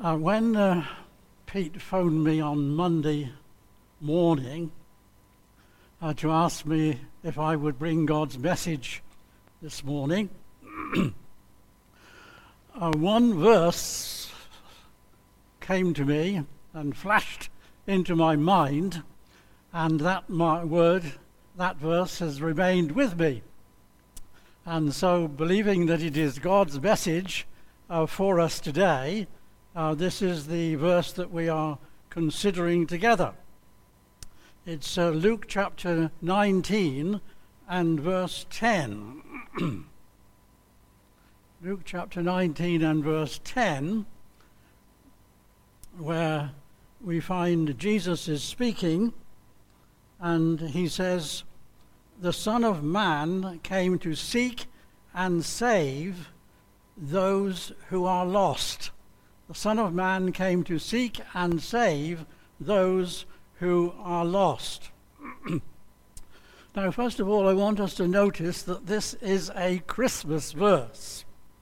When Pete phoned me on Monday morning to ask me if I would bring God's message this morning, one verse came to me and flashed into my mind, and that verse has remained with me. And so, believing that it is God's message for us today, this is the verse that we are considering together. It's Luke chapter 19 and verse 10. Luke chapter 19 and verse 10, where we find Jesus is speaking, and he says, "The Son of Man came to seek and save those who are lost." The Son of Man came to seek and save those who are lost. Now, first of all, I want us to notice that this is a Christmas verse.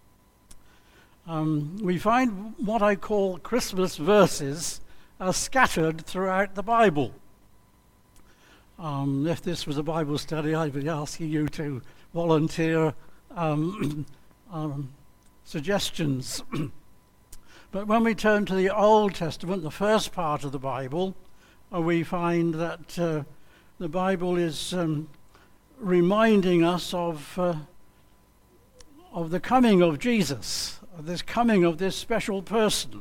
We find what I call Christmas verses are scattered throughout the Bible. If this was a Bible study, I'd be asking you to volunteer suggestions. But when we turn to the Old Testament, the first part of the Bible, we find that the Bible is reminding us of the coming of Jesus, of this coming of this special person.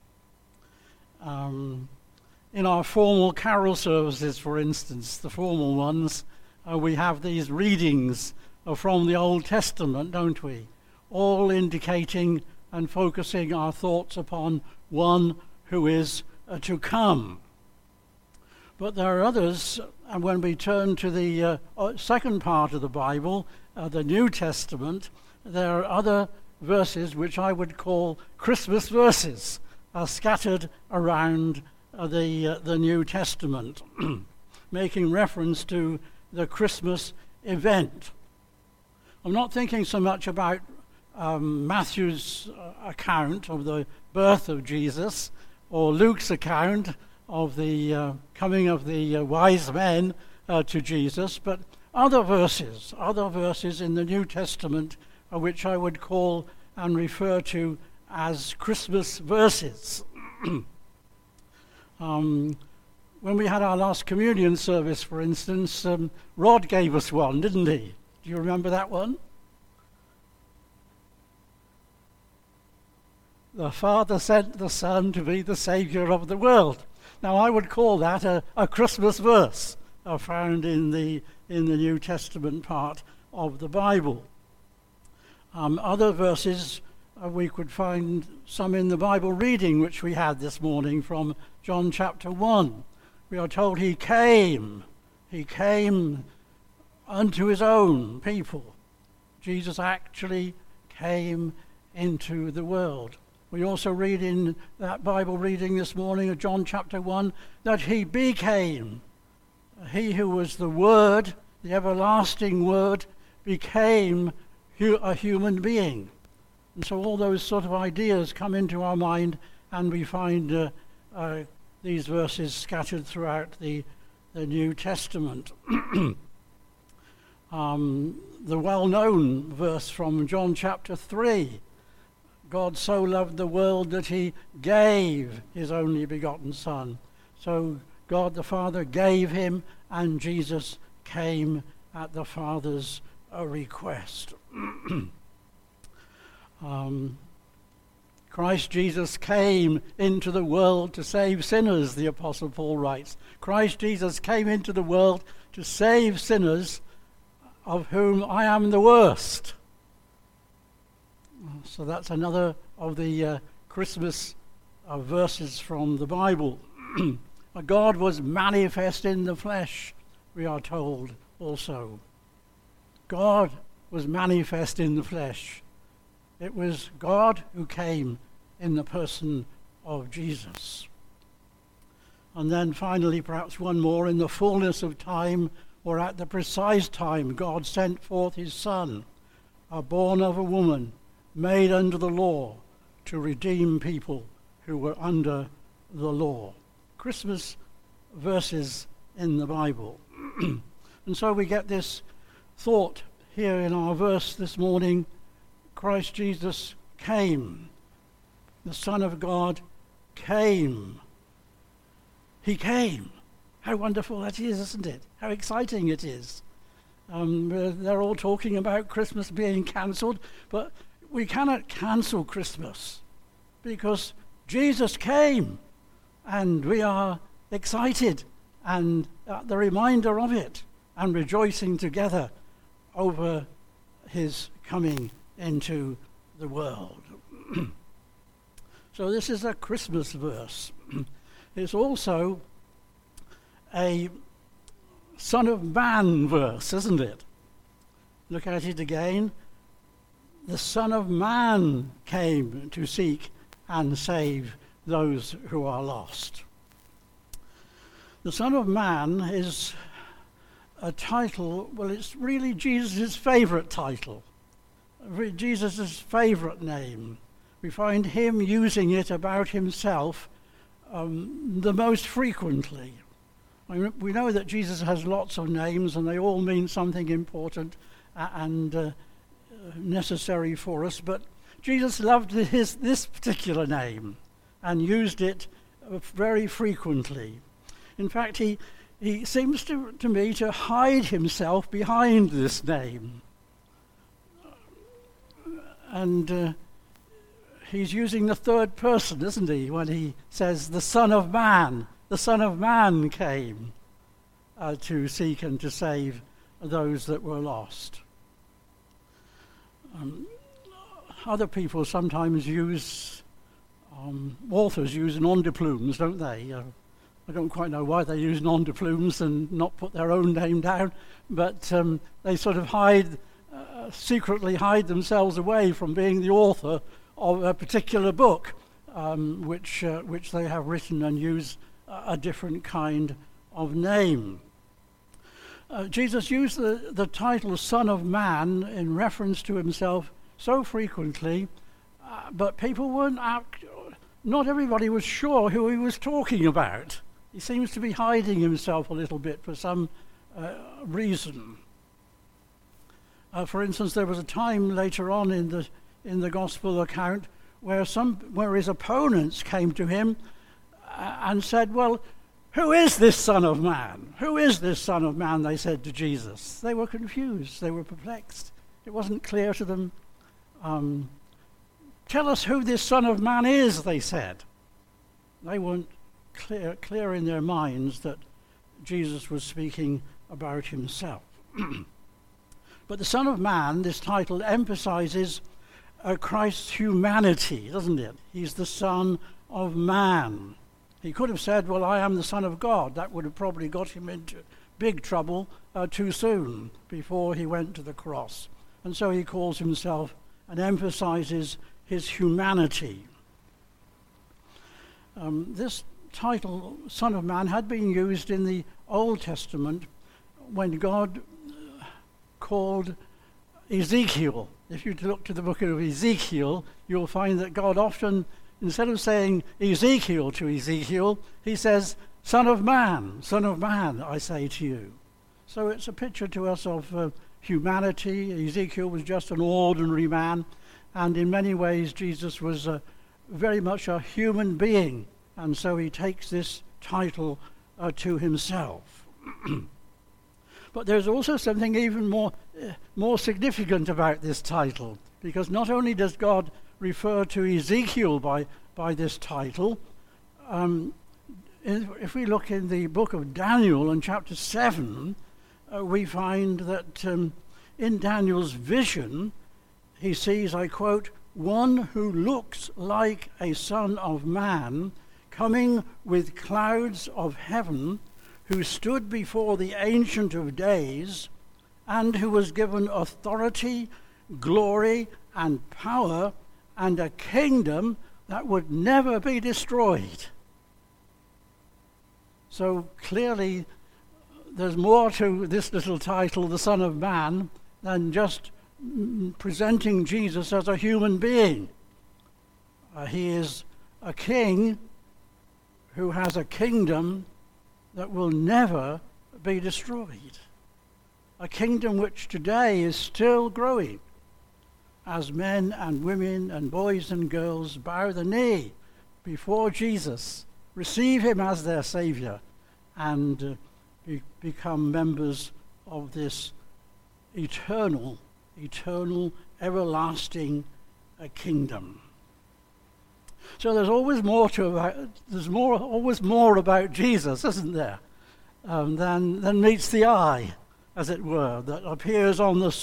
In our formal carol services, for instance, the formal ones, we have these readings from the Old Testament, don't we? All indicating and focusing our thoughts upon one who is to come. But there are others, and when we turn to the second part of the Bible, the New Testament, there are other verses which I would call Christmas verses, scattered around the New Testament, making reference to the Christmas event. I'm not thinking so much about Matthew's account of the birth of Jesus, or Luke's account of the coming of the wise men to Jesus, but other verses in the New Testament which I would call and refer to as Christmas verses. When we had our last communion service, for instance, Rod gave us one, didn't he? Do you remember that one? The Father sent the Son to be the Saviour of the world. Now, I would call that a Christmas verse found in the New Testament part of the Bible. Other verses, we could find some in the Bible reading which we had this morning from John chapter 1. We are told he came unto his own people. Jesus actually came into the world. We also read in that Bible reading this morning of John chapter 1 that he became. He who was the Word, the everlasting Word, became a human being. And so all those sort of ideas come into our mind, and we find these verses scattered throughout the New Testament. The well-known verse from John chapter 3, God so loved the world that he gave his only begotten Son. So God the Father gave him, and Jesus came at the Father's request. Christ Jesus came into the world to save sinners, the Apostle Paul writes. Christ Jesus came into the world to save sinners, of whom I am the worst. So that's another of the Christmas verses from the Bible. God was manifest in the flesh, we are told also. God was manifest in the flesh. It was God who came in the person of Jesus. And then finally, perhaps one more, in the fullness of time, or at the precise time, God sent forth his Son, born of a woman, made under the law, to redeem people who were under the law. Christmas verses in the Bible. And so we get this thought here in our verse this morning: Christ Jesus came. The Son of God came. He came. How wonderful that is, isn't it? How exciting it is. They're all talking about Christmas being cancelled, but we cannot cancel Christmas because Jesus came, and we are excited and at the reminder of it and rejoicing together over his coming into the world. So this is a Christmas verse. It's also a Son of Man verse, isn't it? Look at it again. The Son of Man came to seek and save those who are lost. The Son of Man is a title, well, it's really Jesus' favourite title, Jesus' favourite name. We find him using it about himself the most frequently. We know that Jesus has lots of names, and they all mean something important and necessary for us, but Jesus loved this particular name and used it very frequently. In fact, he seems to me to hide himself behind this name. And he's using the third person, isn't he, when he says the Son of Man. The Son of Man came to seek and to save those that were lost. Other people sometimes use, authors use nom de plumes, don't they? I don't quite know why they use nom de plumes and not put their own name down, but they sort of secretly hide themselves away from being the author of a particular book, which they have written, and use a different kind of name. Jesus used the title Son of Man in reference to himself so frequently, but people weren't not everybody was sure who he was talking about. He seems to be hiding himself a little bit for some reason. For instance, there was a time later on in the Gospel account where his opponents came to him and said, "Well, who is this Son of Man? Who is this Son of Man?" they said to Jesus. They were confused. They were perplexed. It wasn't clear to them. "Tell us who this Son of Man is," they said. They weren't clear in their minds that Jesus was speaking about himself. But the Son of Man, this title, emphasizes Christ's humanity, doesn't it? He's the Son of Man. He could have said, "Well, I am the Son of God." That would have probably got him into big trouble too soon before he went to the cross. And so he calls himself and emphasizes his humanity. This title, Son of Man, had been used in the Old Testament when God called Ezekiel. If you look to the book of Ezekiel, you'll find that God often, instead of saying Ezekiel to Ezekiel, he says, Son of Man, I say to you." So it's a picture to us of humanity. Ezekiel was just an ordinary man, and in many ways Jesus was very much a human being, and so he takes this title to himself. But there's also something even more significant about this title, because not only does God refer to Ezekiel by this title, if we look in the book of Daniel in chapter 7, we find that in Daniel's vision, he sees, I quote, "one who looks like a son of man coming with clouds of heaven, who stood before the Ancient of Days, and who was given authority, glory, and power, and a kingdom that would never be destroyed." So clearly there's more to this little title, the Son of Man, than just presenting Jesus as a human being. He is a king who has a kingdom that will never be destroyed. A kingdom which today is still growing as men and women and boys and girls bow the knee before Jesus, receive him as their Saviour, and become members of this eternal, everlasting kingdom. So there's always always more about Jesus, isn't there, than meets the eye, as it were, that appears on the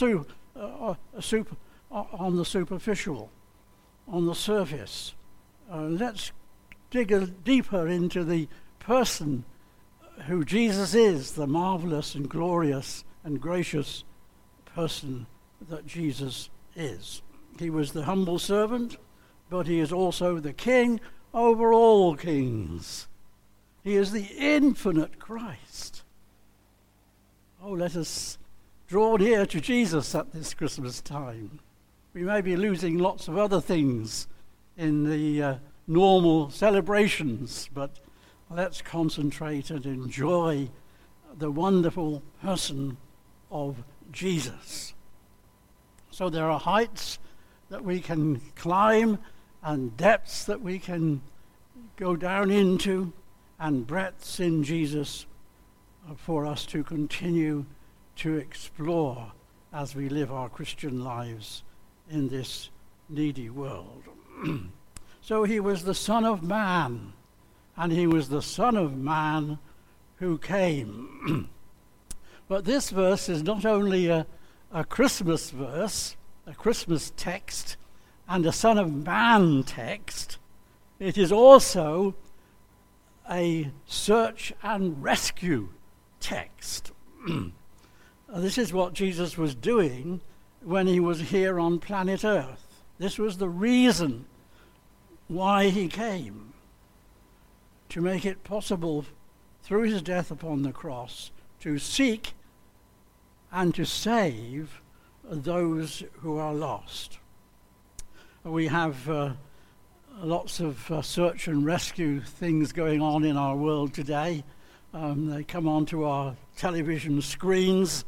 superficial, on the surface. Let's dig deeper into the person who Jesus is, the marvelous and glorious and gracious person that Jesus is. He was the humble servant, but he is also the king over all kings. He is the infinite Christ. Oh, let us draw near to Jesus at this Christmas time. We may be losing lots of other things in the normal celebrations, but let's concentrate and enjoy the wonderful person of Jesus. So there are heights that we can climb and depths that we can go down into and breadths in Jesus for us to continue to explore as we live our Christian lives in this needy world. So he was the Son of Man, and he was the Son of Man who came. But this verse is not only a Christmas verse, a Christmas text, and a Son of Man text, it is also a search and rescue text. This is what Jesus was doing when he was here on planet Earth. This was the reason why he came, to make it possible through his death upon the cross to seek and to save those who are lost. We have lots of search and rescue things going on in our world today. They come onto our television screens.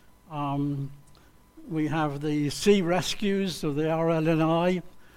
We have the sea rescues of the RLNI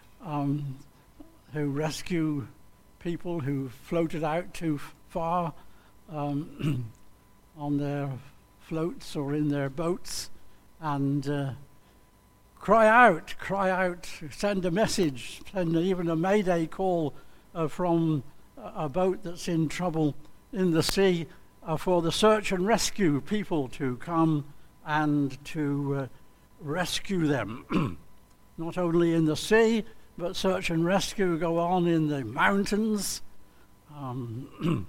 who rescue people who floated out too far on their floats or in their boats, and cry out, send a message, send even a mayday call from a boat that's in trouble in the sea for the search and rescue people to come and to rescue them. Not only in the sea, but search and rescue go on in the mountains. And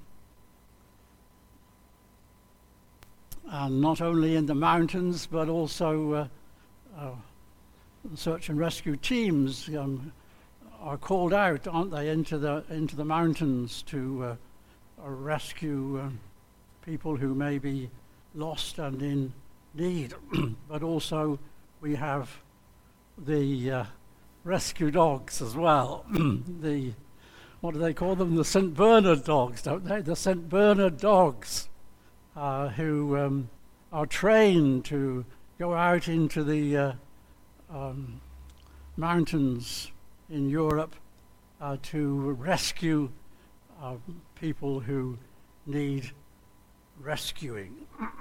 not only in the mountains, but also search and rescue teams are called out, aren't they, into the mountains to rescue people who may be lost and in need. But also we have the rescue dogs as well. What do they call them? The St. Bernard dogs, don't they? The St. Bernard dogs who are trained to go out into the mountains in Europe to rescue people who need rescuing.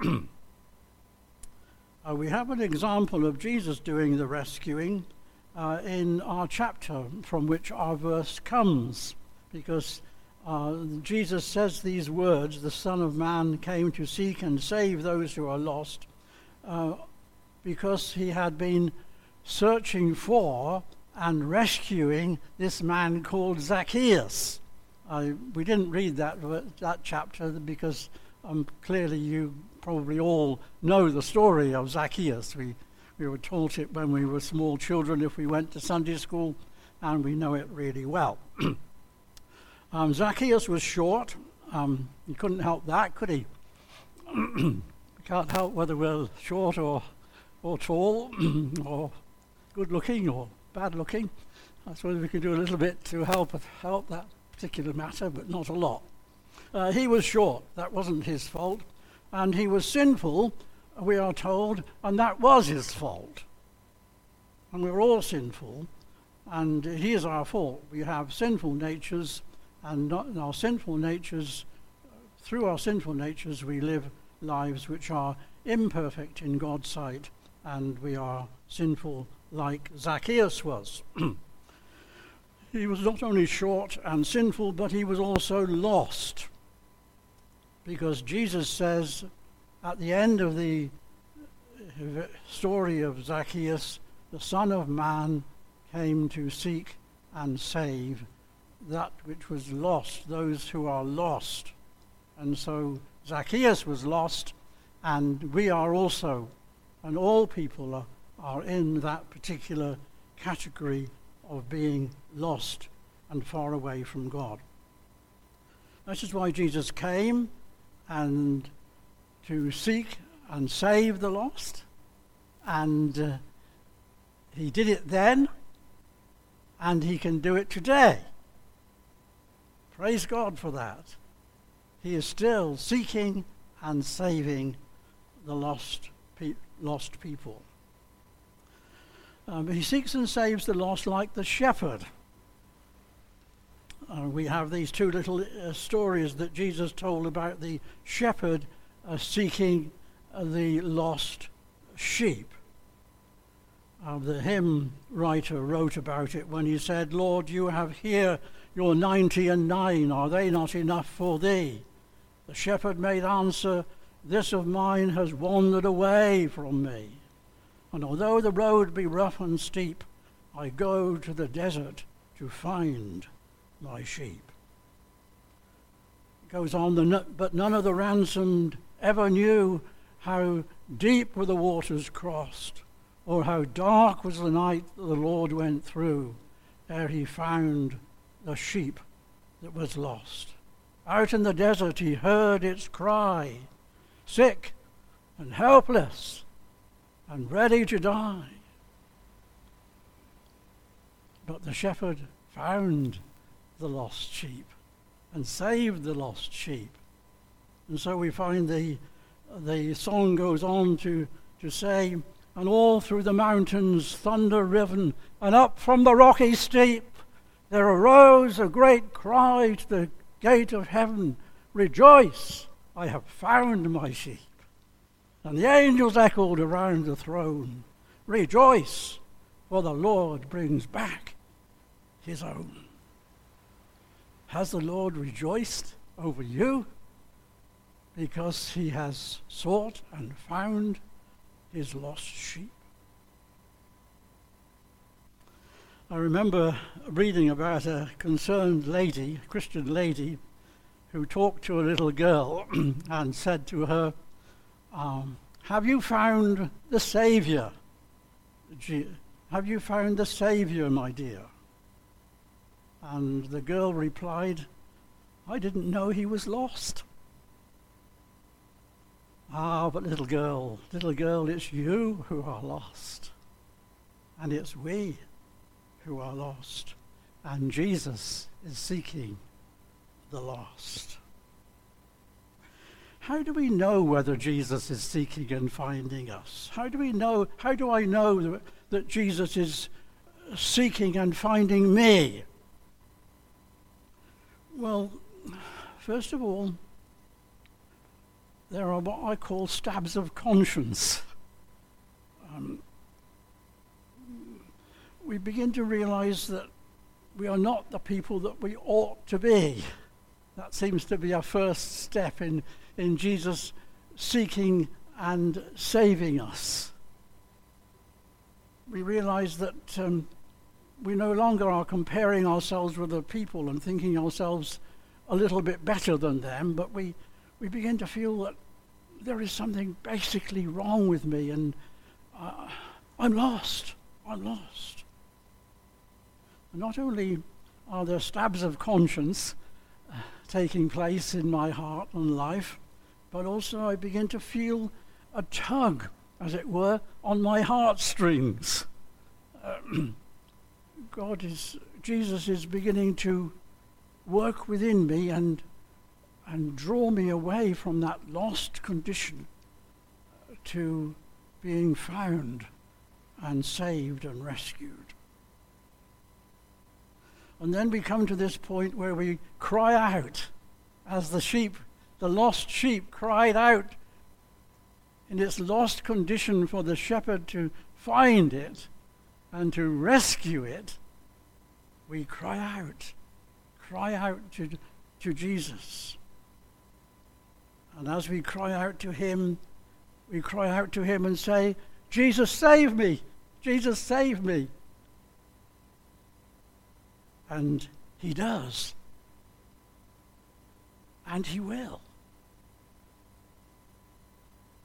We have an example of Jesus doing the rescuing in our chapter from which our verse comes, because Jesus says these words, the Son of Man came to seek and save those who are lost, because he had been searching for and rescuing this man called Zacchaeus. We didn't read that chapter because clearly you probably all know the story of Zacchaeus. We were taught it when we were small children if we went to Sunday school, and we know it really well. Zacchaeus was short. He couldn't help that, could he? We can't help whether we're short or tall or good looking or bad looking. I suppose we could do a little bit to help that particular matter, but not a lot. He was short. That wasn't his fault. And he was sinful, we are told, and that was his fault. And we're all sinful, and it is our fault. We have sinful natures, and through our sinful natures, we live lives which are imperfect in God's sight, and we are sinful like Zacchaeus was. He was not only short and sinful, but he was also lost. Because Jesus says at the end of the story of Zacchaeus, the Son of Man came to seek and save that which was lost, those who are lost. And so Zacchaeus was lost, and we are also, and all people are in that particular category of being lost and far away from God. This is why Jesus came, and to seek and save the lost, and he did it then, and he can do it today. Praise God for that. He is still seeking and saving the lost people. He seeks and saves the lost like the shepherd. We have these two little stories that Jesus told about the shepherd seeking the lost sheep. The hymn writer wrote about it when he said, "Lord, you have here your 99, are they not enough for thee?" The shepherd made answer, "This of mine has wandered away from me. And although the road be rough and steep, I go to the desert to find my sheep." It goes on, but none of the ransomed ever knew how deep were the waters crossed, or how dark was the night that the Lord went through, ere he found the sheep that was lost. Out in the desert he heard its cry, sick and helpless and ready to die. But the shepherd found the lost sheep and saved the lost sheep. And so we find the song goes on to say, "And all through the mountains thunder riven, and up from the rocky steep, there arose a great cry to the gate of heaven, Rejoice, I have found my sheep. And the angels echoed around the throne, Rejoice, for the Lord brings back his own." Has the Lord rejoiced over you because he has sought and found his lost sheep? I remember reading about a concerned lady, a Christian lady, who talked to a little girl and said to her, "Have you found the Saviour? Have you found the Saviour, my dear?" And the girl replied, "I didn't know he was lost." "Ah, but little girl, it's you who are lost. And it's we who are lost. And Jesus is seeking the lost." How do we know whether Jesus is seeking and finding us? How do I know that Jesus is seeking and finding me? Well, first of all, there are what I call stabs of conscience. We begin to realize that we are not the people that we ought to be. That seems to be our first step in Jesus seeking and saving us. We realize that we no longer are comparing ourselves with other people and thinking ourselves a little bit better than them, but we begin to feel that there is something basically wrong with me, and I'm lost. And not only are there stabs of conscience taking place in my heart and life, but also I begin to feel a tug, as it were, on my heartstrings. Jesus is beginning to work within me and draw me away from that lost condition to being found and saved and rescued. And then we come to this point where we cry out, as the lost sheep cried out in its lost condition for the shepherd to find it and to rescue it. We cry out to Jesus. And as we cry out to him and say, Jesus, save me! Jesus, save me! And he does. And he will.